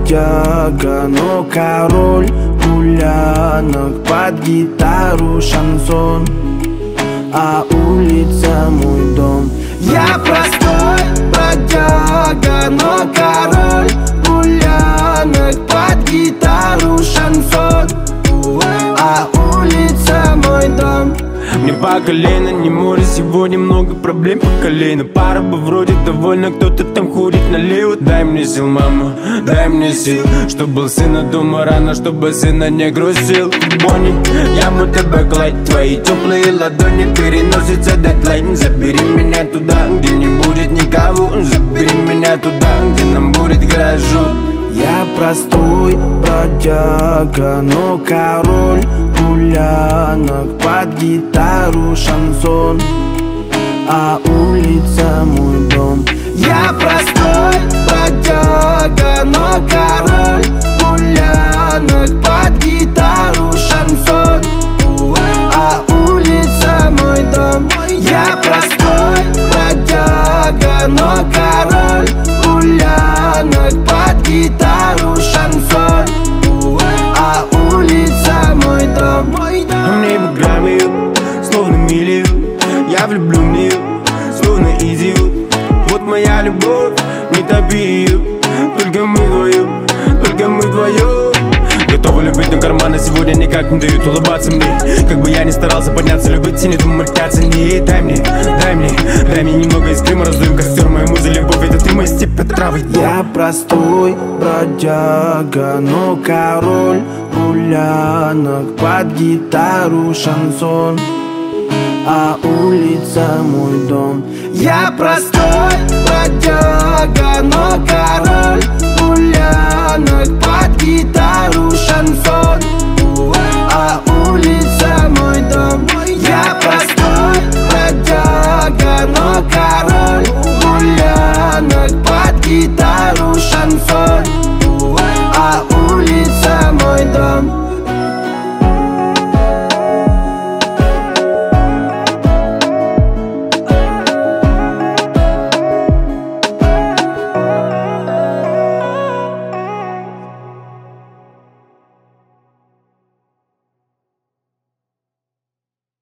бродяга, но король гулянок, под гитару шансон, а улица мой дом. Я простой бродяга, но король гулянок, под гитару шансон, а улица мой дом. Мне по колено, не море, сегодня много проблем по колено. Пара бы вроде довольна, кто-то там курит налево. Дай мне сил, мама, дай мне сил, чтоб был сына дома рано, чтобы сына не грустил. Бонни, я мой тебе гладь, твои теплые ладони переносятся дедлайн. Забери меня туда, где не будет никого, забери меня туда, где нам будет хорошо. Я простой бродяга, но король гулянок, под гитару шансон, а улица мой дом. Я простой бродяга, но король гулянок, под гитару шансон, а улица мой дом. Я простой бродяга, но король гулянок, под гитару шансон, а улица мой дом. А мне бы граммы, словно мили, я влюблю в нее, словно идиот. Вот моя любовь, не топи ее, только мы вдвоем, только мы вдвоем. Готовы любить, но карманы сегодня никак не дают улыбаться мне. Как бы я ни старался подняться, любить и не думать о цене. Дай мне немного искры, мы раздуем костер. Моя муза, любовь, это ты, моя степь, травы. Я простой бродяга, но король гулянок, под гитару шансон, а улица мой дом. Я простой бродяга, но король